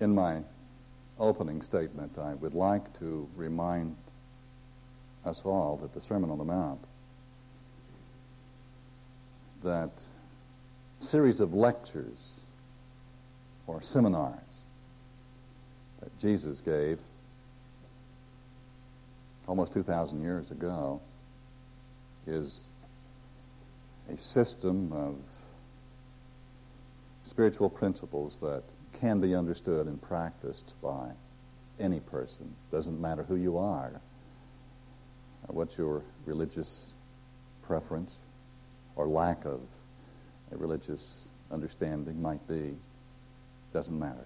In my opening statement, I would like to remind us all that the Sermon on the Mount, that series of lectures or seminars that Jesus gave almost 2,000 years ago, is a system of spiritual principles that can be understood and practiced by any person. Doesn't matter who you are, what your religious preference or lack of a religious understanding might be. Doesn't matter.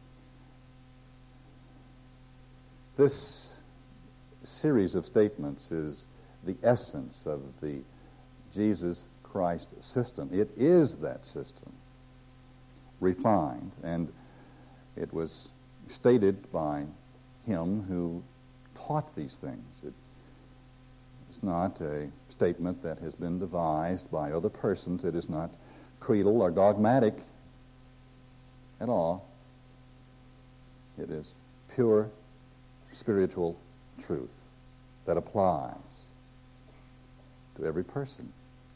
This series of statements is the essence of the Jesus Christ system. It is that system, refined, and it was stated by him who taught these things. It's not a statement that has been devised by other persons. It is not creedal or dogmatic at all. It is pure spiritual truth that applies to every person.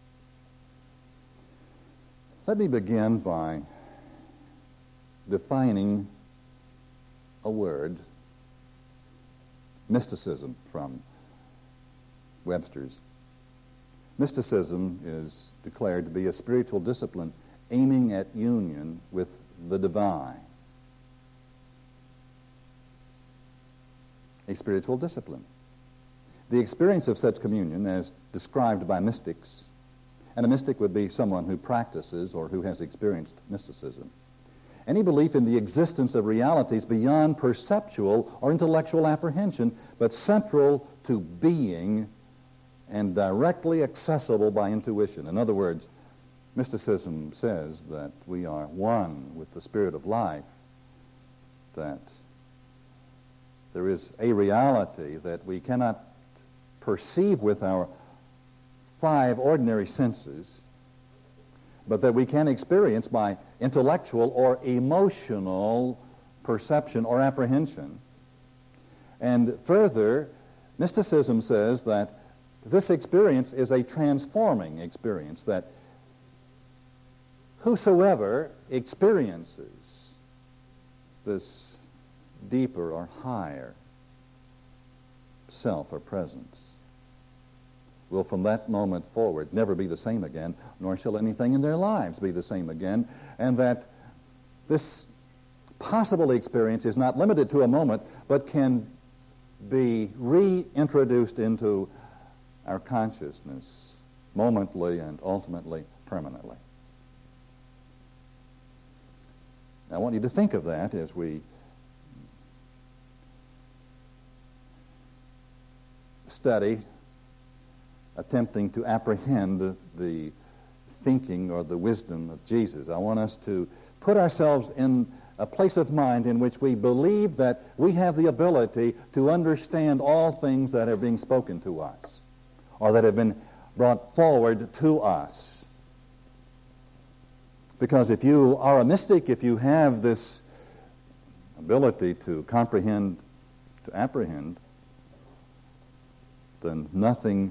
Let me begin by defining a word, mysticism, from Webster's. Mysticism is declared to be a spiritual discipline aiming at union with the divine. A spiritual discipline. The experience of such communion, as described by mystics, and a mystic would be someone who practices or who has experienced mysticism. Any belief in the existence of realities beyond perceptual or intellectual apprehension, but central to being and directly accessible by intuition. In other words, mysticism says that we are one with the Spirit of life, that there is a reality that we cannot perceive with our five ordinary senses, but that we can experience by intellectual or emotional perception or apprehension. And further, mysticism says that this experience is a transforming experience, that whosoever experiences this deeper or higher self or presence will from that moment forward never be the same again, nor shall anything in their lives be the same again, and that this possible experience is not limited to a moment, but can be reintroduced into our consciousness momently and ultimately permanently. Now, I want you to think of that as we study, attempting to apprehend the thinking or the wisdom of Jesus. I want us to put ourselves in a place of mind in which we believe that we have the ability to understand all things that are being spoken to us or that have been brought forward to us. Because if you are a mystic, if you have this ability to comprehend, to apprehend, then nothing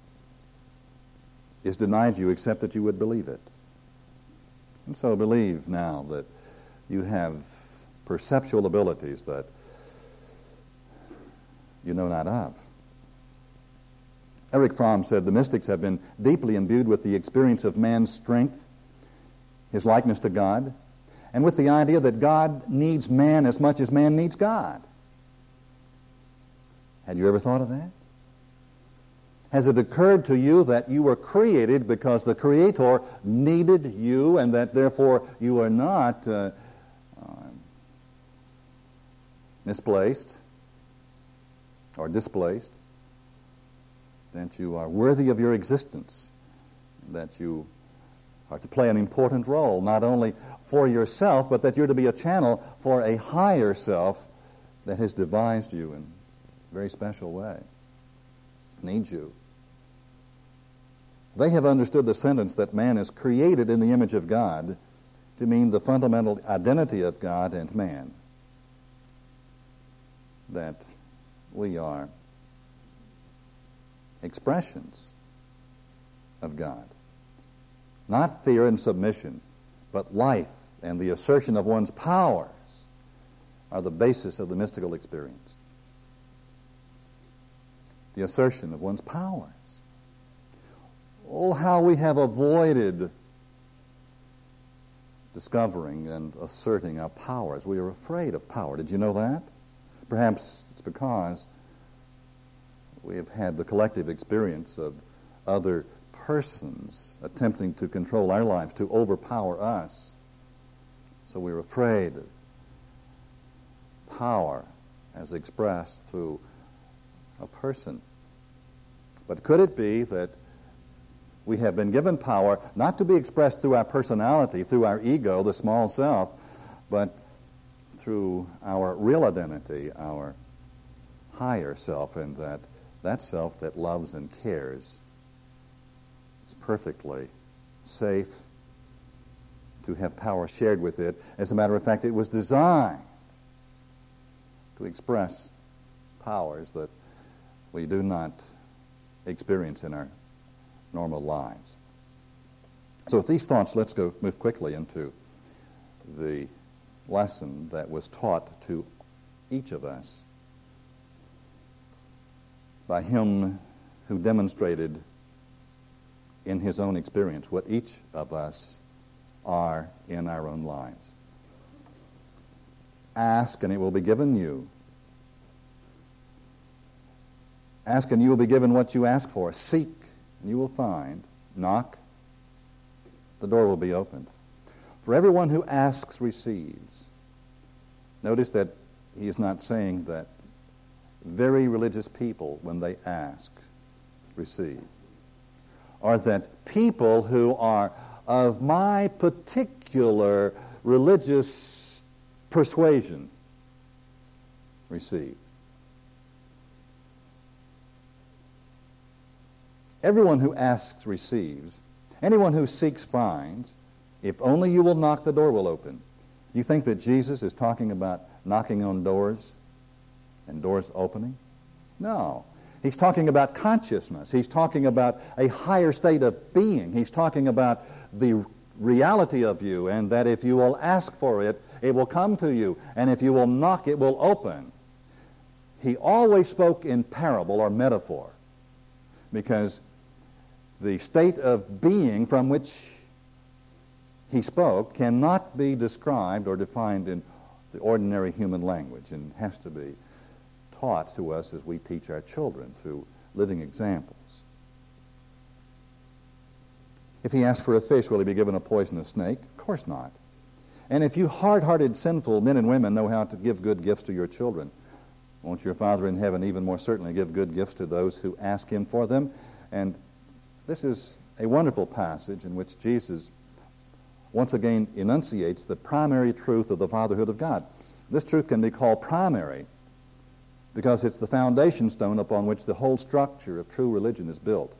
is denied you except that you would believe it. And so believe now that you have perceptual abilities that you know not of. Erich Fromm said the mystics have been deeply imbued with the experience of man's strength, his likeness to God, and with the idea that God needs man as much as man needs God. Had you ever thought of that? Has it occurred to you that you were created because the Creator needed you and that therefore you are not misplaced or displaced, that you are worthy of your existence, that you are to play an important role, not only for yourself, but that you're to be a channel for a higher self that has devised you in a very special way, needs you. They have understood the sentence that man is created in the image of God to mean the fundamental identity of God and man. that we are expressions of God. Not fear and submission, but life and the assertion of one's powers are the basis of the mystical experience. The assertion of one's powers. Oh, how we have avoided discovering and asserting our powers. We are afraid of power. Did you know that? Perhaps it's because we have had the collective experience of other persons attempting to control our lives, to overpower us. So we're afraid of power as expressed through a person. But could it be that we have been given power not to be expressed through our personality, through our ego, the small self, but through our real identity, our higher self, and that self that loves and cares is perfectly safe to have power shared with it. As a matter of fact, it was designed to express powers that we do not experience in our normal lives. So with these thoughts, let's move quickly into the lesson that was taught to each of us by him who demonstrated in his own experience what each of us are in our own lives. Ask, and it will be given you. Ask, and you will be given what you ask for. Seek, and you will find. Knock, the door will be opened. For everyone who asks receives. Notice that he is not saying that very religious people, when they ask, receive. Or that people who are of my particular religious persuasion receive. Everyone who asks receives. Anyone who seeks finds. If only you will knock, the door will open. You think that Jesus is talking about knocking on doors and doors opening? No. He's talking about consciousness. He's talking about a higher state of being. He's talking about the reality of you, and that if you will ask for it, it will come to you. And if you will knock, it will open. He always spoke in parable or metaphor, because the state of being from which he spoke cannot be described or defined in the ordinary human language, and has to be taught to us as we teach our children through living examples. If he asks for a fish, will he be given a poisonous snake? Of course not. And if you hard-hearted, sinful men and women know how to give good gifts to your children, won't your Father in heaven even more certainly give good gifts to those who ask him for them? And this is a wonderful passage in which Jesus once again enunciates the primary truth of the fatherhood of God. This truth can be called primary because it's the foundation stone upon which the whole structure of true religion is built.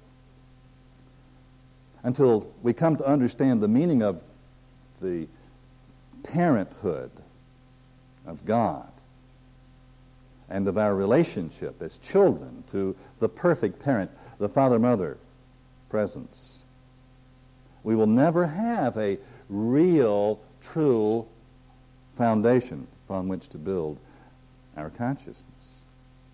Until we come to understand the meaning of the parenthood of God and of our relationship as children to the perfect parent, the father-mother presence, we will never have a real, true foundation upon which to build our consciousness.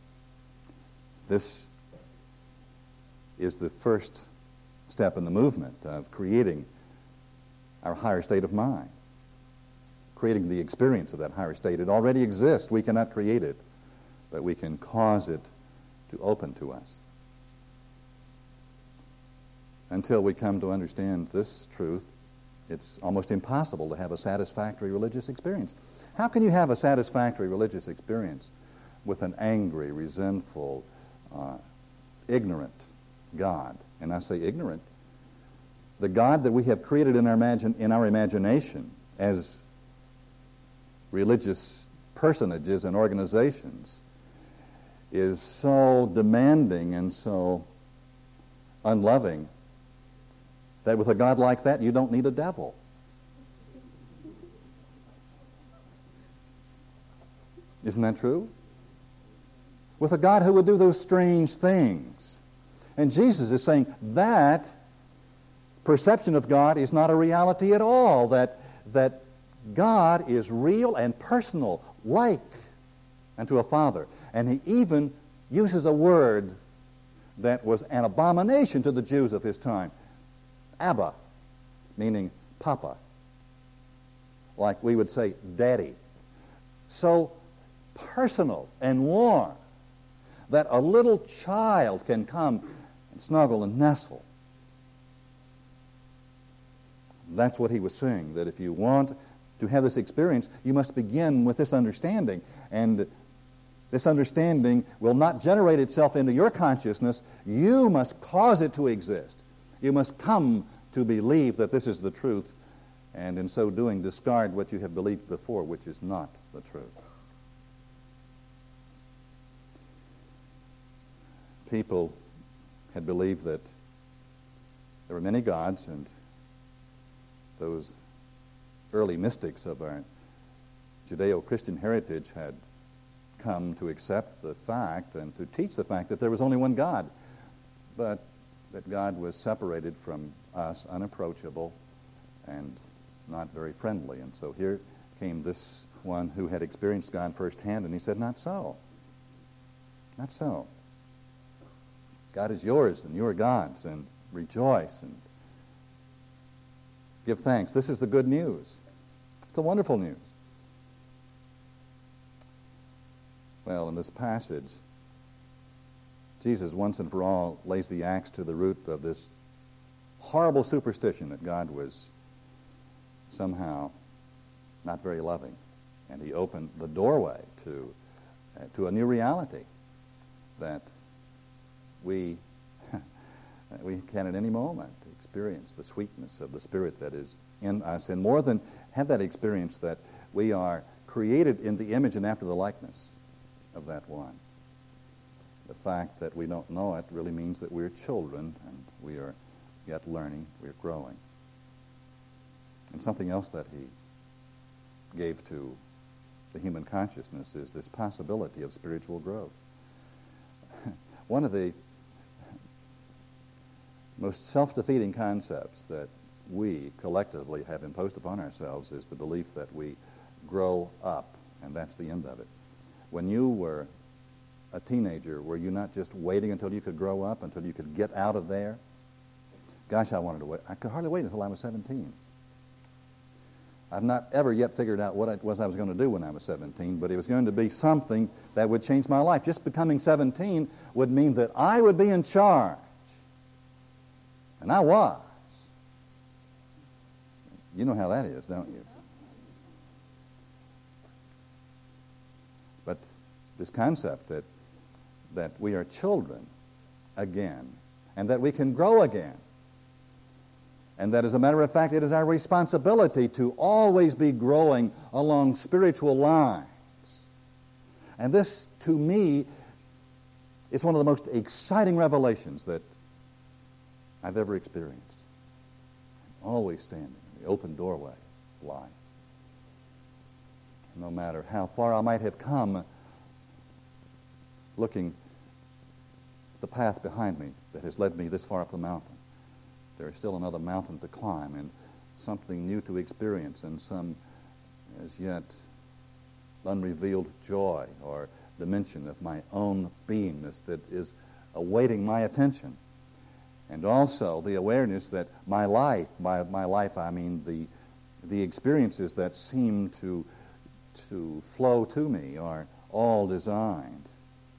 This is the first step in the movement of creating our higher state of mind, creating the experience of that higher state. It already exists. We cannot create it, but we can cause it to open to us. Until we come to understand this truth, it's almost impossible to have a satisfactory religious experience. How can you have a satisfactory religious experience with an angry, resentful, ignorant God? And I say ignorant. The God that we have created in our imagination as religious personages and organizations is so demanding and so unloving that with a God like that, you don't need a devil. Isn't that true? with a God who would do those strange things. And Jesus is saying that perception of God is not a reality at all, that God is real and personal, like unto a father. And he even uses a word that was an abomination to the Jews of his time. Abba, meaning Papa. Like we would say, Daddy. So personal and warm that a little child can come and snuggle and nestle. That's what he was saying, that if you want to have this experience, you must begin with this understanding. And this understanding will not generate itself into your consciousness. You must cause it to exist. You must come to believe that this is the truth, and in so doing discard what you have believed before, which is not the truth. People had believed that there were many gods, and those early mystics of our Judeo-Christian heritage had come to accept the fact and to teach the fact that there was only one God, but that God was separated from us, unapproachable, and not very friendly. And so here came this one who had experienced God firsthand, and he said, not so. Not so. God is yours, and you are God's, and rejoice, and give thanks. This is the good news. It's the wonderful news. Well, in this passage, Jesus once and for all lays the axe to the root of this horrible superstition that God was somehow not very loving. And he opened the doorway to a new reality that we can at any moment experience the sweetness of the Spirit that is in us, and more than have that experience, that we are created in the image and after the likeness of that one. The fact that we don't know it really means that we're children, and we are yet learning, we're growing. And something else that he gave to the human consciousness is this possibility of spiritual growth. One of the most self-defeating concepts that we collectively have imposed upon ourselves is the belief that we grow up, and that's the end of it. When you were a teenager, were you not just waiting until you could grow up, until you could get out of there? Gosh, I wanted to wait. I could hardly wait until I was 17. I've not ever yet figured out what it was I was going to do when I was 17, but it was going to be something that would change my life. Just becoming 17 would mean that I would be in charge. And I was. You know how that is, don't you? But this concept that we are children again, and that we can grow again, and that, as a matter of fact, it is our responsibility to always be growing along spiritual lines. And this, to me, is one of the most exciting revelations that I've ever experienced. I'm always standing in the open doorway of life. No matter how far I might have come, looking at the path behind me that has led me this far up the mountain, there is still another mountain to climb, and something new to experience, and some as yet unrevealed joy or dimension of my own beingness that is awaiting my attention. And also the awareness that my life, I mean the experiences that seem to flow to me are all designed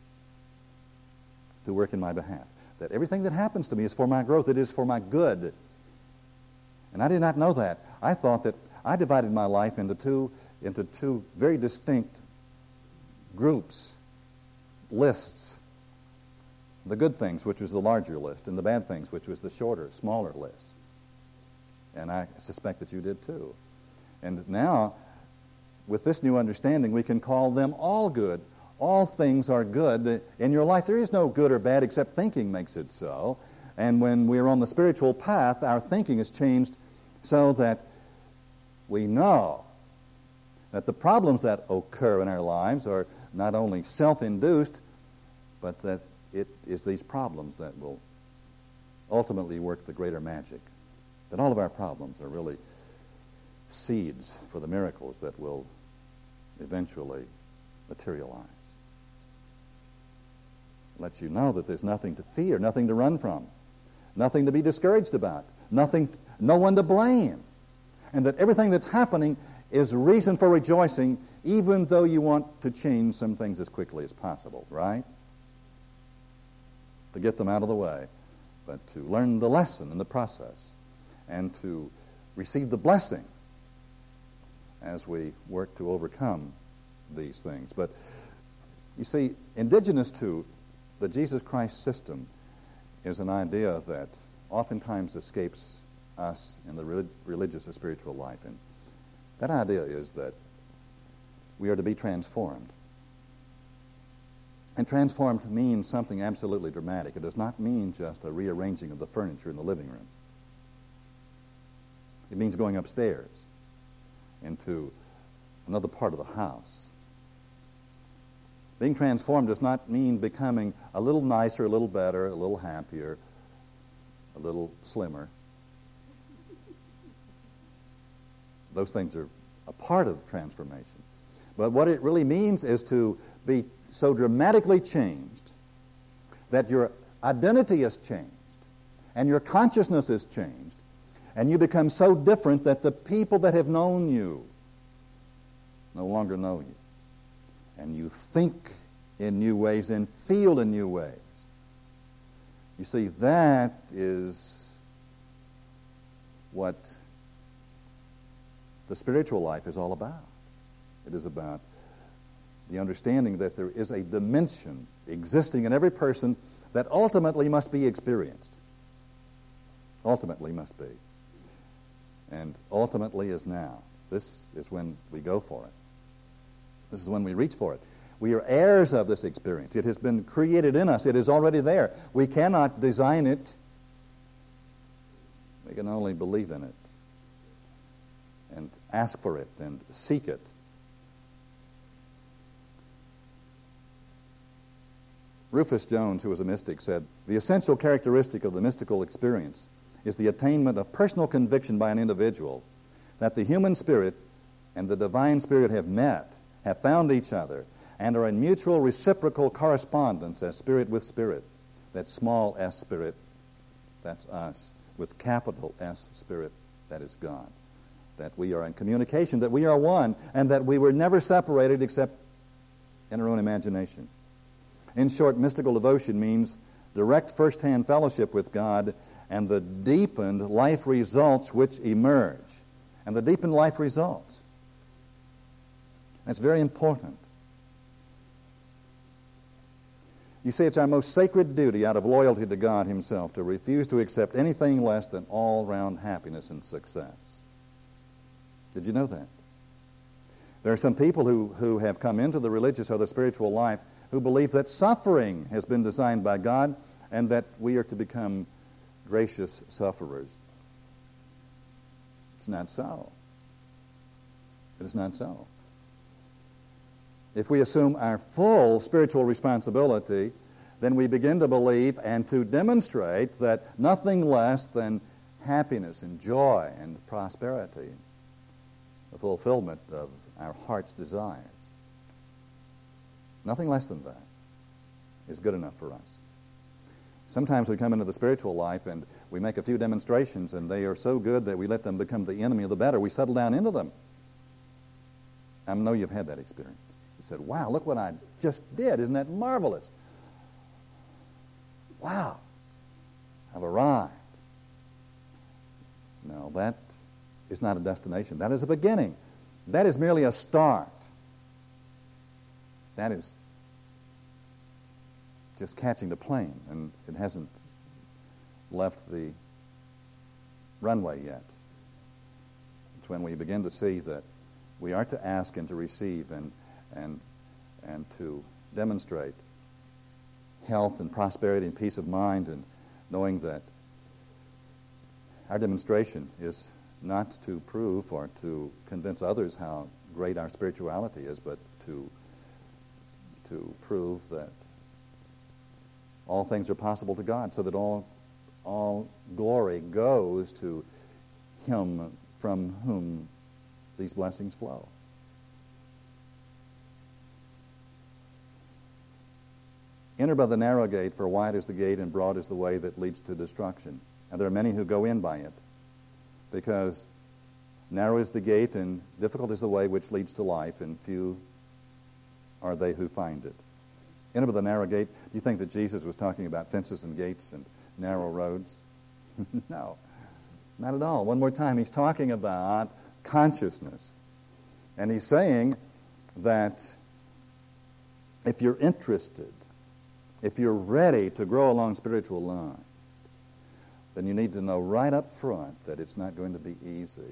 to work in my behalf. That everything that happens to me is for my growth. It is for my good. And I did not know that. I thought that I divided my life into two very distinct groups, lists. The good things, which was the larger list, and the bad things, which was the shorter, smaller list. And I suspect that you did too. And now, with this new understanding, we can call them all good. All things are good in your life. There is no good or bad except thinking makes it so. And when we are on the spiritual path, our thinking is changed so that we know that the problems that occur in our lives are not only self-induced, but that it is these problems that will ultimately work the greater magic. That all of our problems are really seeds for the miracles that will eventually materialize. Let you know that there's nothing to fear, nothing to run from, nothing to be discouraged about, no one to blame, and that everything that's happening is reason for rejoicing, even though you want to change some things as quickly as possible, right? To get them out of the way, but to learn the lesson in the process and to receive the blessing as we work to overcome these things. But you see, indigenous to the Jesus Christ system is an idea that oftentimes escapes us in the religious or spiritual life. And that idea is that we are to be transformed. And transformed means something absolutely dramatic. It does not mean just a rearranging of the furniture in the living room. It means going upstairs into another part of the house. Being transformed does not mean becoming a little nicer, a little better, a little happier, a little slimmer. Those things are a part of transformation. But what it really means is to be so dramatically changed that your identity is changed and your consciousness is changed and you become so different that the people that have known you no longer know you. And you think in new ways and feel in new ways. You see, that is what the spiritual life is all about. It is about the understanding that there is a dimension existing in every person that ultimately must be experienced. Ultimately must be. And ultimately is now. This is when we go for it. This is when we reach for it. We are heirs of this experience. It has been created in us. It is already there. We cannot design it. We can only believe in it and ask for it and seek it. Rufus Jones, who was a mystic, said, "The essential characteristic of the mystical experience is the attainment of personal conviction by an individual that the human spirit and the divine spirit have met, have found each other, and are in mutual reciprocal correspondence as spirit with spirit." That small s spirit, that's us, with capital S spirit, that is God. That we are in communication, that we are one, and that we were never separated except in our own imagination. In short, mystical devotion means direct first-hand fellowship with God and the deepened life results which emerge. And the deepened life results. That's very important. You see, it's our most sacred duty out of loyalty to God Himself to refuse to accept anything less than all-round happiness and success. Did you know that? There are some people who have come into the religious or the spiritual life who believe that suffering has been designed by God and that we are to become gracious sufferers. It's not so. It is not so. If we assume our full spiritual responsibility, then we begin to believe and to demonstrate that nothing less than happiness and joy and prosperity, the fulfillment of our heart's desires, nothing less than that is good enough for us. Sometimes we come into the spiritual life and we make a few demonstrations and they are so good that we let them become the enemy of the better. We settle down into them. I know you've had that experience. You said, "Wow, look what I just did. Isn't that marvelous? Wow, I've arrived." No, that is not a destination. That is a beginning. That is merely a start. That is just catching the plane, and it hasn't left the runway yet. It's when we begin to see that we are to ask and to receive and to demonstrate health and prosperity and peace of mind, and knowing that our demonstration is not to prove or to convince others how great our spirituality is, but to prove that all things are possible to God, so that all glory goes to Him from whom these blessings flow. Enter by the narrow gate, for wide is the gate and broad is the way that leads to destruction. And there are many who go in by it, because narrow is the gate and difficult is the way which leads to life, and few are they who find it. Enter by the narrow gate. Do you think that Jesus was talking about fences and gates and narrow roads? No, not at all. One more time, he's talking about consciousness. And he's saying that if you're interested, if you're ready to grow along spiritual lines, then you need to know right up front that it's not going to be easy.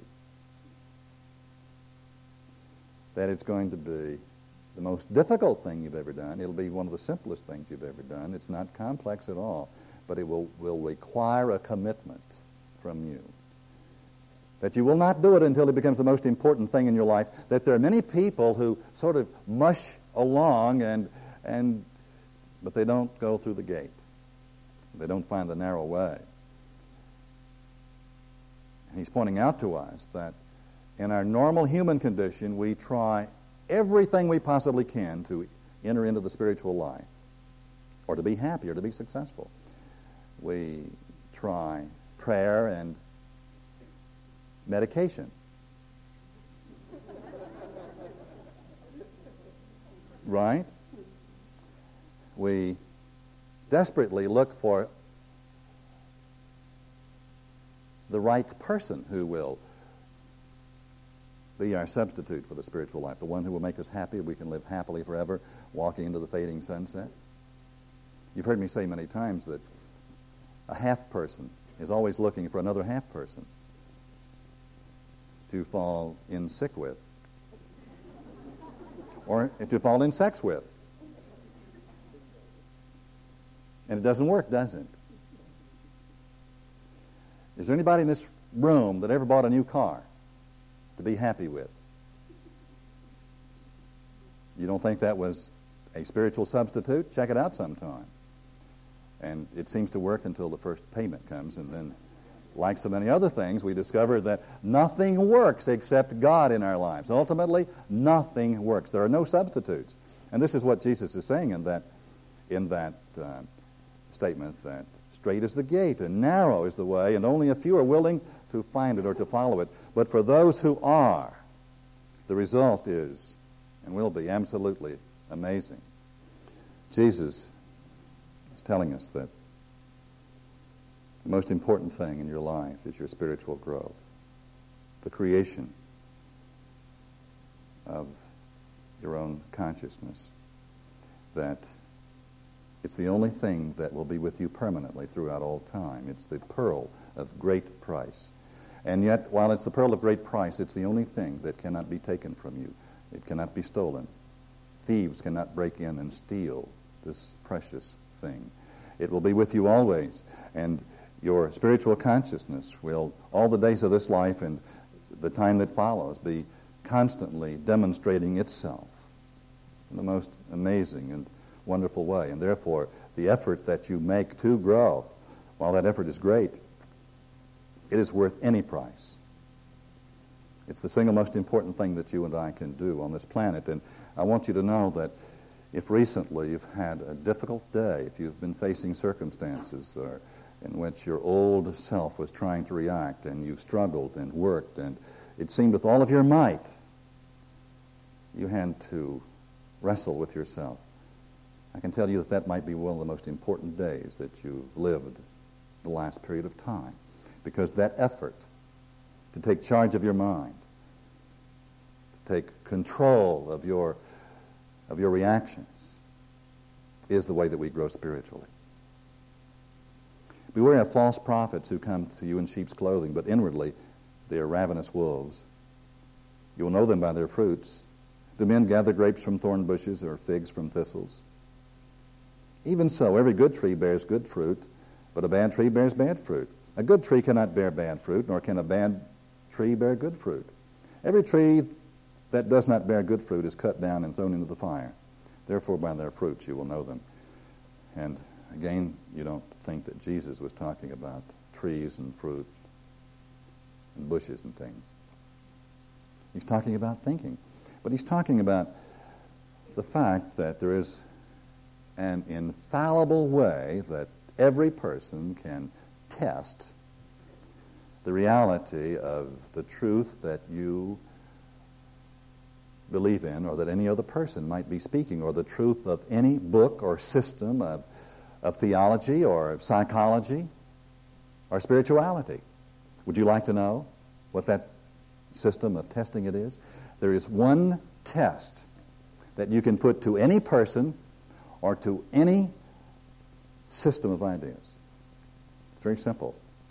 That it's going to be the most difficult thing you've ever done. It'll be one of the simplest things you've ever done. It's not complex at all, but it will require a commitment from you. That you will not do it until it becomes the most important thing in your life. That there are many people who sort of mush along but they don't go through the gate. They don't find the narrow way. And he's pointing out to us that in our normal human condition, we try everything we possibly can to enter into the spiritual life, or to be happy, or to be successful. We try prayer and medication. Right? We desperately look for the right person who will be our substitute for the spiritual life, the one who will make us happy, we can live happily forever, walking into the fading sunset. You've heard me say many times that a half person is always looking for another half person to fall in sick with, or to fall in sex with. And it doesn't work, does it? Is there anybody in this room that ever bought a new car to be happy with? You don't think that was a spiritual substitute? Check it out sometime. And it seems to work until the first payment comes, and then, like so many other things, we discover that nothing works except God in our lives. Ultimately, nothing works. There are no substitutes. And this is what Jesus is saying in that statement, that straight is the gate and narrow is the way, and only a few are willing to find it or to follow it. But for those who are, the result is and will be absolutely amazing. Jesus is telling us that the most important thing in your life is your spiritual growth, the creation of your own consciousness, that it's the only thing that will be with you permanently throughout all time. It's the pearl of great price. And yet, while it's the pearl of great price, it's the only thing that cannot be taken from you. It cannot be stolen. Thieves cannot break in and steal this precious thing. It will be with you always. And your spiritual consciousness will, all the days of this life and the time that follows, be constantly demonstrating itself in the most amazing and wonderful way. And therefore, the effort that you make to grow, while that effort is great, it is worth any price. It's the single most important thing that you and I can do on this planet. And I want you to know that if recently you've had a difficult day, if you've been facing circumstances in which your old self was trying to react, and you struggled and worked, and it seemed with all of your might you had to wrestle with yourself, I can tell you that that might be one of the most important days that you've lived the last period of time. Because that effort to take charge of your mind, to take control of your reactions, is the way that we grow spiritually. Beware of false prophets who come to you in sheep's clothing, but inwardly they are ravenous wolves. You will know them by their fruits. Do men gather grapes from thorn bushes or figs from thistles? Even so, every good tree bears good fruit, but a bad tree bears bad fruit. A good tree cannot bear bad fruit, nor can a bad tree bear good fruit. Every tree that does not bear good fruit is cut down and thrown into the fire. Therefore, by their fruits you will know them. And Again, you don't think that Jesus was talking about trees and fruit and bushes and things. He's talking about thinking. But he's talking about the fact that there is an infallible way that every person can test the reality of the truth that you believe in, or that any other person might be speaking, or the truth of any book or system of theology or psychology or spirituality. Would you like to know what that system of testing it is? There is one test that you can put to any person or to any system of ideas. It's very simple.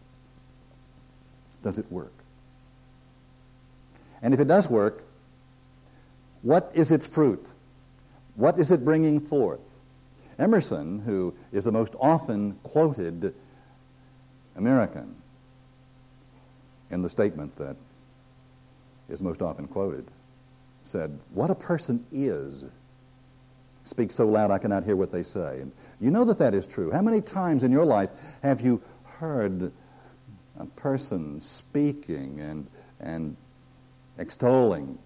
Does it work? And if it does work, what is its fruit? What is it bringing forth? Emerson, who is the most often quoted American in the statement that is most often quoted, said, "What a person is speaks so loud I cannot hear what they say." And you know that is true. How many times in your life have you heard a person speaking and extolling?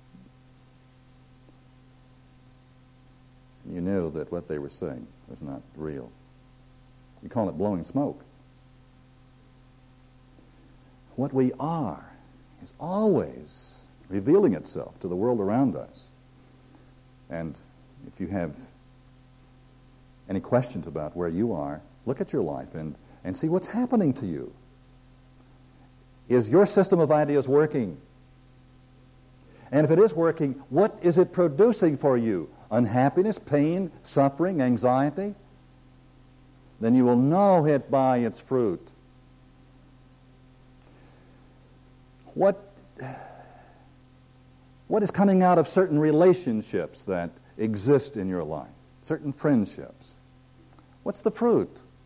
You knew that what they were saying was not real. You call it blowing smoke. What we are is always revealing itself to the world around us. And if you have any questions about where you are, look at your life and see what's happening to you. Is your system of ideas working? And if it is working, what is it producing for you? Unhappiness, pain, suffering, anxiety? Then you will know it by its fruit. What is coming out of certain relationships that exist in your life? Certain friendships. What's the fruit?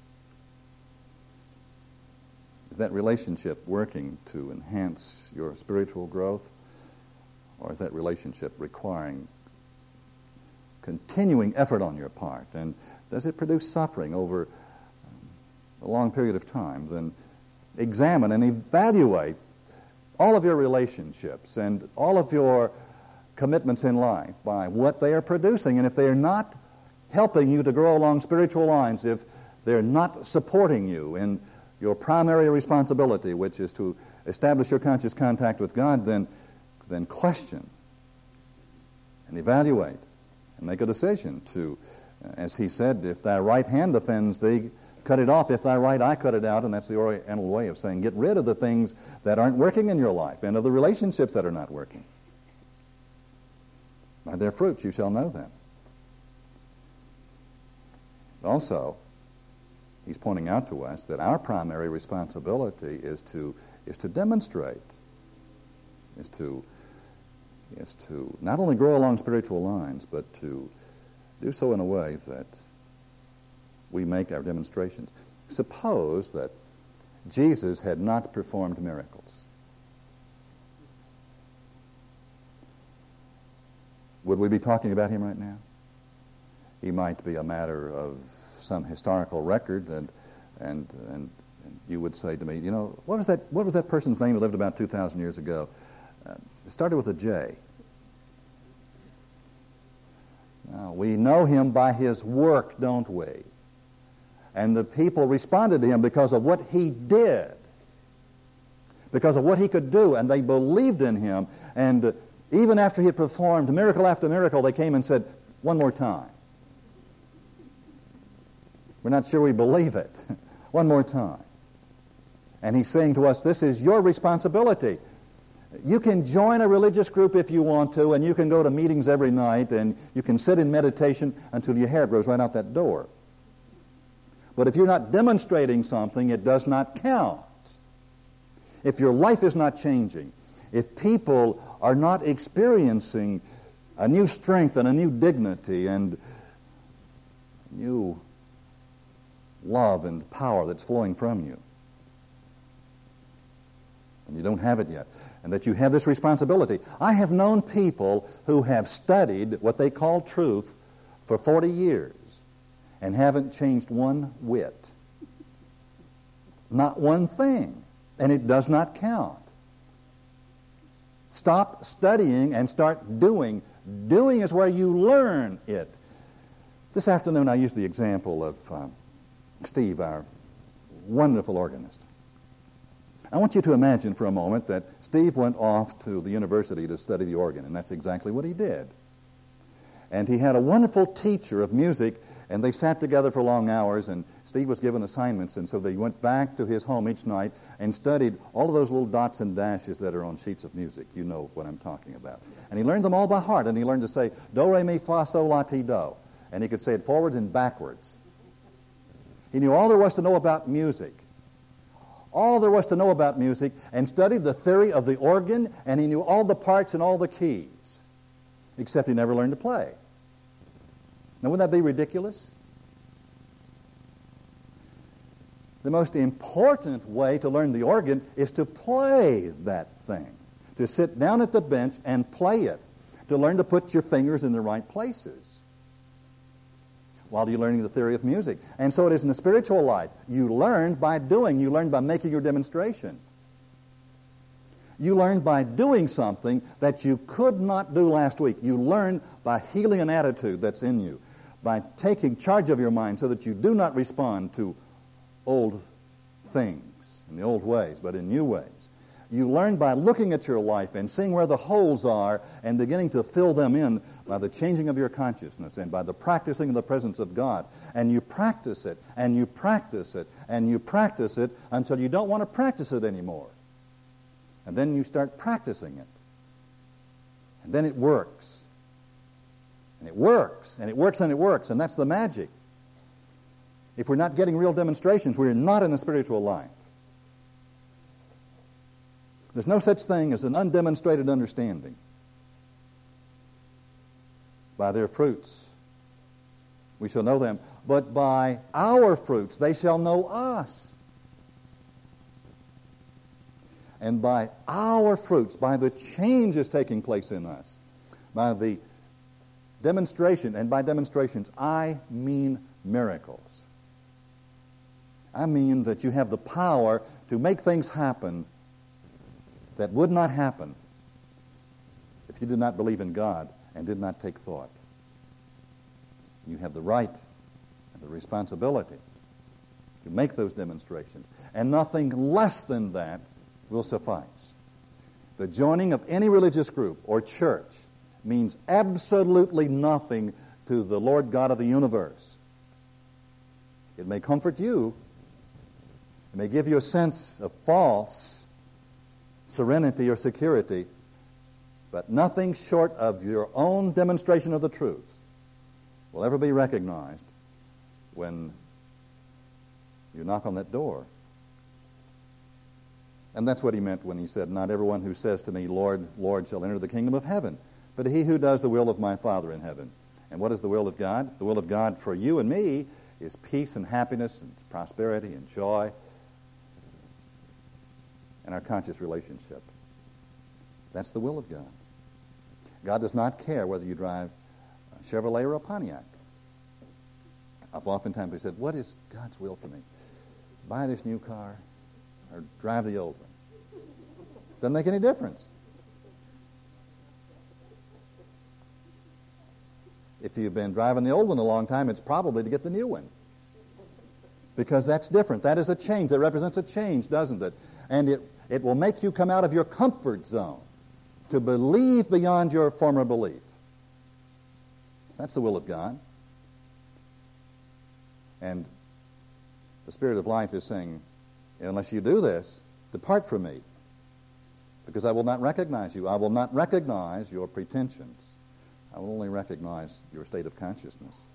Is that relationship working to enhance your spiritual growth? Or is that relationship requiring continuing effort on your part? And does it produce suffering over a long period of time? Then examine and evaluate all of your relationships and all of your commitments in life by what they are producing. And if they are not helping you to grow along spiritual lines, if they're not supporting you in your primary responsibility, which is to establish your conscious contact with God, then question and evaluate and make a decision to, as he said, if thy right hand offends thee, cut it off. If thy right eye, cut it out. And that's the Oriental way of saying get rid of the things that aren't working in your life and of the relationships that are not working. By their fruits you shall know them. Also, he's pointing out to us that our primary responsibility is to demonstrate, is to not only grow along spiritual lines, but to do so in a way that we make our demonstrations. Suppose that Jesus had not performed miracles. Would we be talking about him right now? He might be a matter of some historical record, and you would say to me, you know, what was that person's name who lived about 2,000 years ago? It started with a J. Now, we know him by his work, don't we? And the people responded to him because of what he did, because of what he could do, and they believed in him. And even after he had performed miracle after miracle, they came and said, one more time. We're not sure we believe it. One more time. And he's saying to us, this is your responsibility. You can join a religious group if you want to, and you can go to meetings every night, and you can sit in meditation until your hair grows right out that door. But if you're not demonstrating something, it does not count. If your life is not changing, if people are not experiencing a new strength and a new dignity and new love and power that's flowing from you, and you don't have it yet, and that you have this responsibility. I have known people who have studied what they call truth for 40 years, and haven't changed one whit. Not one thing. And it does not count. Stop studying and start doing. Doing is where you learn it. This afternoon I used the example of Steve, our wonderful organist. I want you to imagine for a moment that Steve went off to the university to study the organ, and that's exactly what he did. And he had a wonderful teacher of music, and they sat together for long hours, and Steve was given assignments, and so they went back to his home each night and studied all of those little dots and dashes that are on sheets of music. You know what I'm talking about. And he learned them all by heart, and he learned to say, do, re, mi, fa, sol, la, ti, do. And he could say it forwards and backwards. He knew all there was to know about music. All there was to know about music, and studied the theory of the organ, and he knew all the parts and all the keys, except he never learned to play. Now, wouldn't that be ridiculous? The most important way to learn the organ is to play that thing, to sit down at the bench and play it, to learn to put your fingers in the right places while you're learning the theory of music. And so it is in the spiritual life. You learn by doing. You learn by making your demonstration. You learn by doing something that you could not do last week. You learn by healing an attitude that's in you, by taking charge of your mind so that you do not respond to old things in the old ways, but in new ways. You learn by looking at your life and seeing where the holes are and beginning to fill them in by the changing of your consciousness and by the practicing of the presence of God. And you practice it, and you practice it, and you practice it until you don't want to practice it anymore. And then you start practicing it. And then it works. And it works, and it works, and it works, and that's the magic. If we're not getting real demonstrations, we're not in the spiritual life. There's no such thing as an undemonstrated understanding. By their fruits we shall know them, but by our fruits they shall know us. And by our fruits, by the changes taking place in us, by the demonstration, and by demonstrations I mean miracles. I mean that you have the power to make things happen that would not happen if you did not believe in God and did not take thought. You have the right and the responsibility to make those demonstrations, and nothing less than that will suffice. The joining of any religious group or church means absolutely nothing to the Lord God of the universe. It may comfort you. It may give you a sense of false serenity or security, but nothing short of your own demonstration of the truth will ever be recognized when you knock on that door. And that's what he meant when he said, not everyone who says to me, Lord, Lord, shall enter the kingdom of heaven, but he who does the will of my Father in heaven. And what is the will of God? The will of God for you and me is peace and happiness and prosperity and joy and our conscious relationship. That's the will of God. God does not care whether you drive a Chevrolet or a Pontiac. I've oftentimes said, what is God's will for me? Buy this new car or drive the old one? Doesn't make any difference. If you've been driving the old one a long time, it's probably to get the new one. Because that's different. That is a change. That represents a change, doesn't it? And it will make you come out of your comfort zone to believe beyond your former belief. That's the will of God. And the Spirit of life is saying, unless you do this, depart from me, because I will not recognize you. I will not recognize your pretensions. I will only recognize your state of consciousness.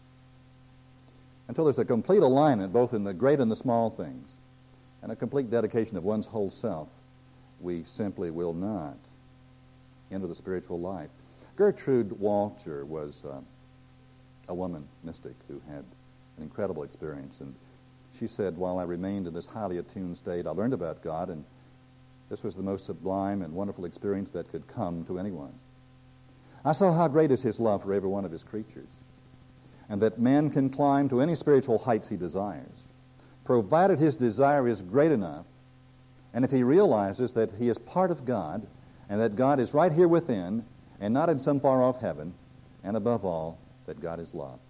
Until there's a complete alignment both in the great and the small things, and a complete dedication of one's whole self, we simply will not enter the spiritual life. Gertrude Walcher was a woman mystic who had an incredible experience, and she said, while I remained in this highly attuned state, I learned about God, and this was the most sublime and wonderful experience that could come to anyone. I saw how great is His love for every one of His creatures. and that man can climb to any spiritual heights he desires, provided his desire is great enough, and if he realizes that he is part of God, and that God is right here within, and not in some far-off heaven, and above all, that God is love.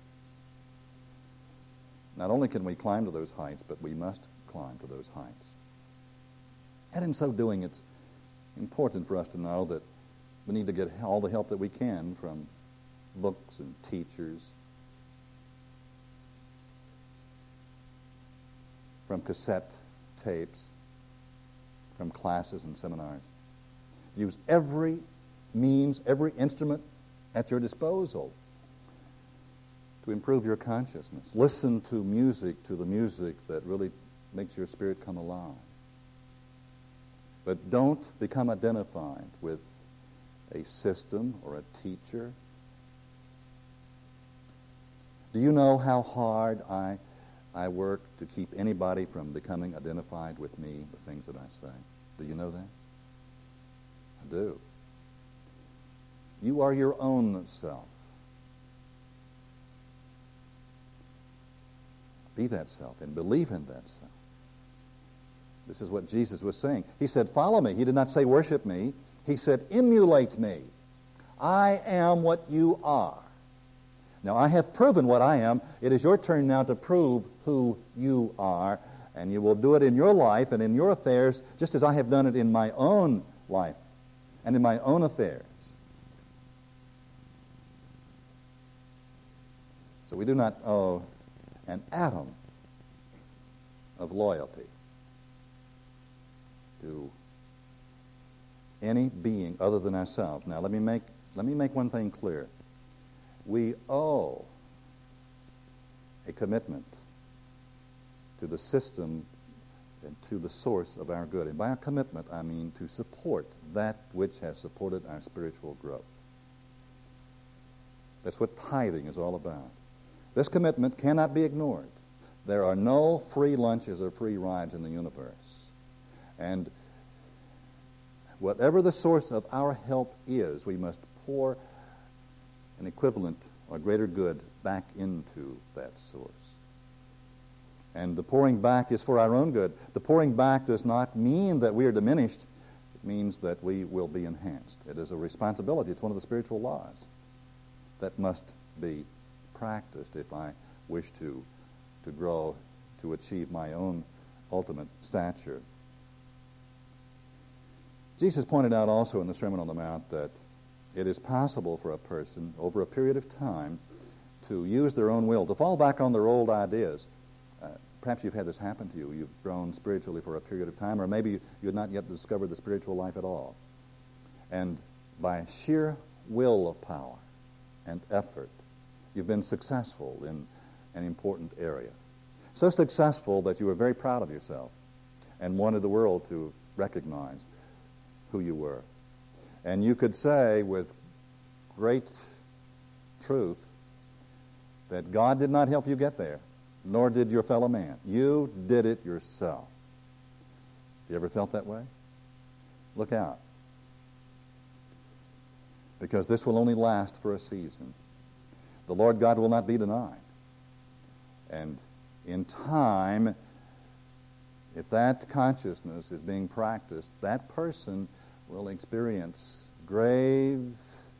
Not only can we climb to those heights, but we must climb to those heights. And in so doing, it's important for us to know that we need to get all the help that we can from books and teachers, from cassette tapes, from classes and seminars. Use every means, every instrument at your disposal to improve your consciousness. Listen to the music that really makes your spirit come alive. But don't become identified with a system or a teacher. Do you know how hard I work to keep anybody from becoming identified with me, the things that I say? Do you know that? I do. You are your own self. Be that self and believe in that self. This is what Jesus was saying. He said, follow me. He did not say worship me. He said, emulate me. I am what you are. Now, I have proven what I am. It is your turn now to prove who you are, and you will do it in your life and in your affairs, just as I have done it in my own life and in my own affairs. So we do not owe an atom of loyalty to any being other than ourselves. Now, let me make one thing clear. We owe a commitment to the system and to the source of our good. And by a commitment, I mean to support that which has supported our spiritual growth. That's what tithing is all about. This commitment cannot be ignored. There are no free lunches or free rides in the universe. And whatever the source of our help is, we must pour an equivalent or greater good back into that source. And the pouring back is for our own good. The pouring back does not mean that we are diminished. It means that we will be enhanced. It is a responsibility. It's one of the spiritual laws that must be practiced if I wish to grow, to achieve my own ultimate stature. Jesus pointed out also in the Sermon on the Mount that it is possible for a person over a period of time to use their own will, to fall back on their old ideas. Perhaps you've had this happen to you. You've grown spiritually for a period of time, or maybe you had not yet discovered the spiritual life at all. And by sheer willpower and effort, you've been successful in an important area. So successful that you were very proud of yourself and wanted the world to recognize who you were. And you could say with great truth that God did not help you get there, nor did your fellow man. You did it yourself. You ever felt that way? Look out. Because this will only last for a season. The Lord God will not be denied. And in time, if that consciousness is being practiced, that person will experience grave,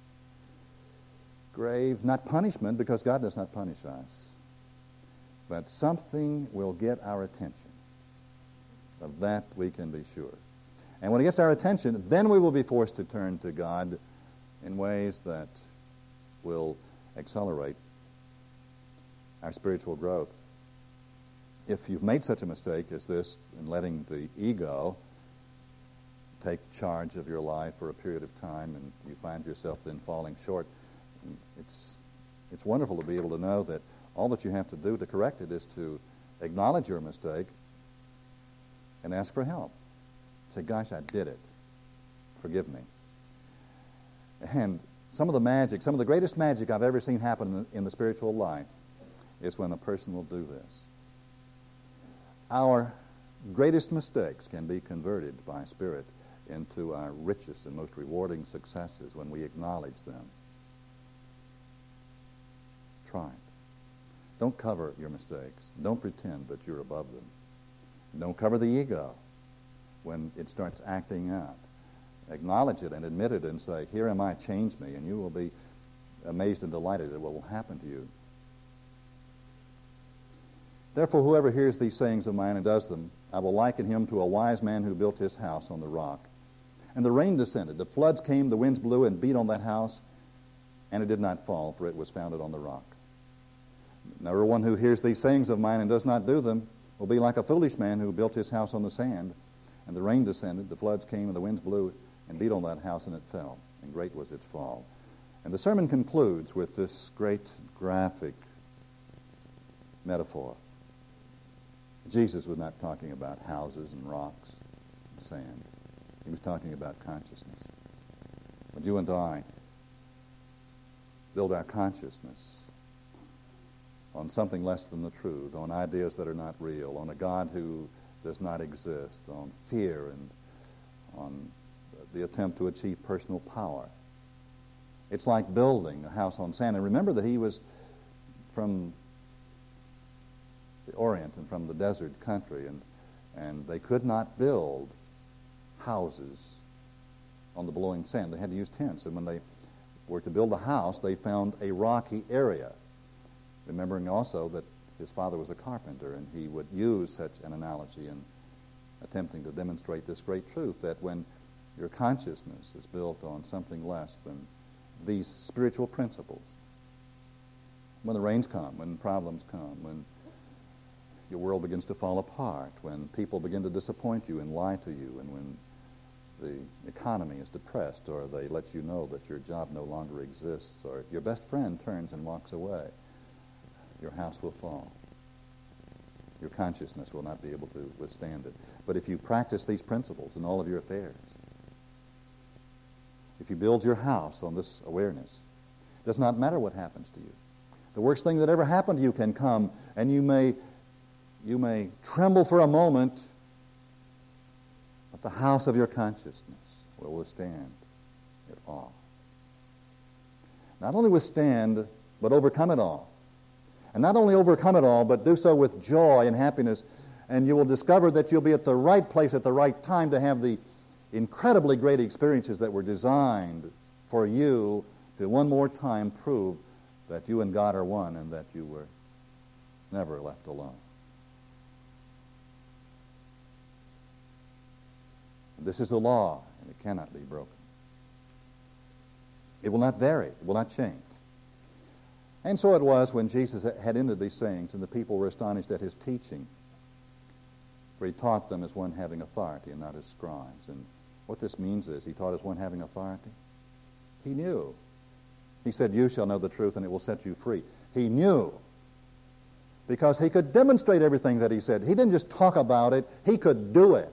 not punishment, because God does not punish us, but something will get our attention. Of that we can be sure. And when it gets our attention, then we will be forced to turn to God in ways that will accelerate our spiritual growth. If you've made such a mistake as this in letting the ego take charge of your life for a period of time and you find yourself then falling short, it's wonderful to be able to know that all that you have to do to correct it is to acknowledge your mistake and ask for help. Say, gosh, I did it. Forgive me. And some of the greatest magic I've ever seen happen in the spiritual life is when a person will do this. Our greatest mistakes can be converted by Spirit into our richest and most rewarding successes when we acknowledge them. Try it. Don't cover your mistakes. Don't pretend that you're above them. Don't cover the ego when it starts acting out. Acknowledge it and admit it and say, here am I, change me, and you will be amazed and delighted at what will happen to you. Therefore, whoever hears these sayings of mine and does them, I will liken him to a wise man who built his house on the rock. And the rain descended, the floods came, the winds blew and beat on that house, and it did not fall, for it was founded on the rock. Now, everyone who hears these sayings of mine and does not do them will be like a foolish man who built his house on the sand. And the rain descended, the floods came, and the winds blew and beat on that house, and it fell, and great was its fall. And the sermon concludes with this great graphic metaphor. Jesus was not talking about houses and rocks and sand. He was talking about consciousness. When you and I build our consciousness on something less than the truth, on ideas that are not real, on a God who does not exist, on fear and on the attempt to achieve personal power. It's like building a house on sand. And remember that he was from the Orient and from the desert country, and they could not build houses on the blowing sand. They had to use tents. And when they were to build a house, they found a rocky area, remembering also that his father was a carpenter, and he would use such an analogy in attempting to demonstrate this great truth, that when your consciousness is built on something less than these spiritual principles, when the rains come, when problems come, when your world begins to fall apart, when people begin to disappoint you and lie to you, and when the economy is depressed, or they let you know that your job no longer exists, or your best friend turns and walks away, your house will fall. Your consciousness will not be able to withstand it. But if you practice these principles in all of your affairs, if you build your house on this awareness, it does not matter what happens to you. The worst thing that ever happened to you can come, and you may tremble for a moment, but the house of your consciousness will withstand it all. Not only withstand, but overcome it all. And not only overcome it all, but do so with joy and happiness. And you will discover that you'll be at the right place at the right time to have the incredibly great experiences that were designed for you to one more time prove that you and God are one and that you were never left alone. This is the law, and it cannot be broken. It will not vary. It will not change. And so it was when Jesus had ended these sayings, and the people were astonished at his teaching, for he taught them as one having authority and not as scribes. And what this means is he taught as one having authority. He knew. He said, you shall know the truth, and it will set you free. He knew, because he could demonstrate everything that he said. He didn't just talk about it, he could do it.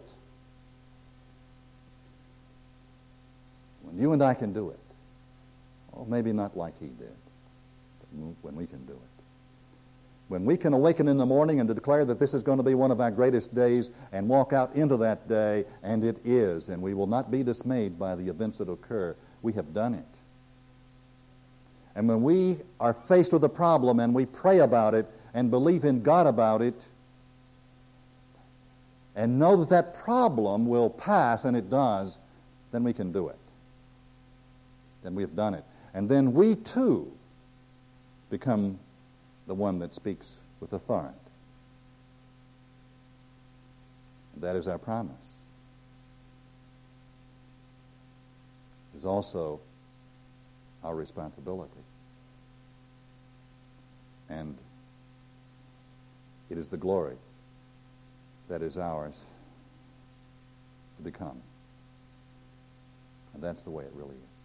When you and I can do it, well, maybe not like he did, but when we can do it. When we can awaken in the morning and to declare that this is going to be one of our greatest days and walk out into that day, and it is, and we will not be dismayed by the events that occur, we have done it. And when we are faced with a problem and we pray about it and believe in God about it and know that that problem will pass, and it does, then we can do it. Then we have done it. And then we too become the one that speaks with authority. That is our promise. It is also our responsibility. And it is the glory that is ours to become. And that's the way it really is.